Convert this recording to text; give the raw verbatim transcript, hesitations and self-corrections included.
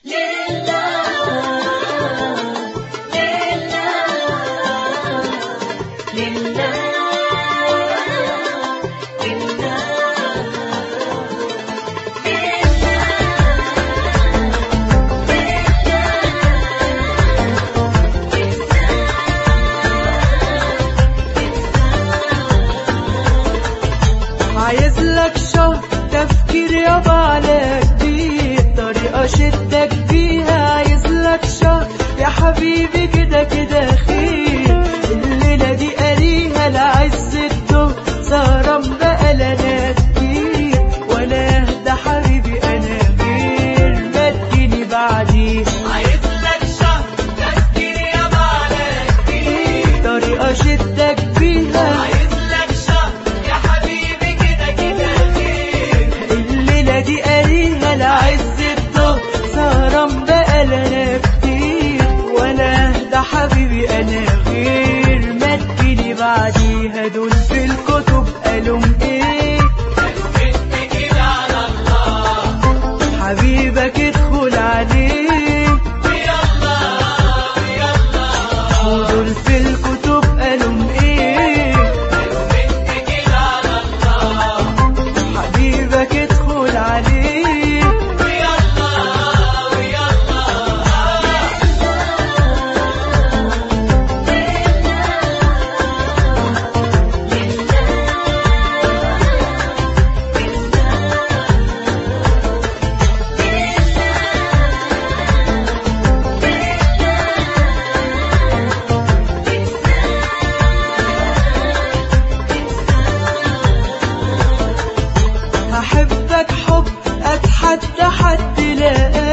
عايزلك شهر تفكير يابا على جديد، طريقة شدك بيها. عايزلك شهر يا حبيبي كده كده خير. الليلة دي قاريها لعز الدور، سهران بقى لنا كتير. ولا اهدى حبيبي انا غير ما تجيني بعديها. عايزلك شهر تفكير يابا على جديد، طريقة شدك بيها. عايزلك شهر يا حبيبي كده كده خير. الليلة دي قاريها لعز الدور، سهران بقى لنا كتير. وانا اهدى حبيبي انا غير ما تجيني بعديها. دول في الكتب قالوا ايه؟ قالوا اتكل على الله، حبيبك ادخل عليه ويلا ويلا. ودول في الكتب قالوا ايه؟ قالوا اتكل على الله، حبيبك ادخل عليه ويلا ويلا. هحبك حب اتحدى حد لا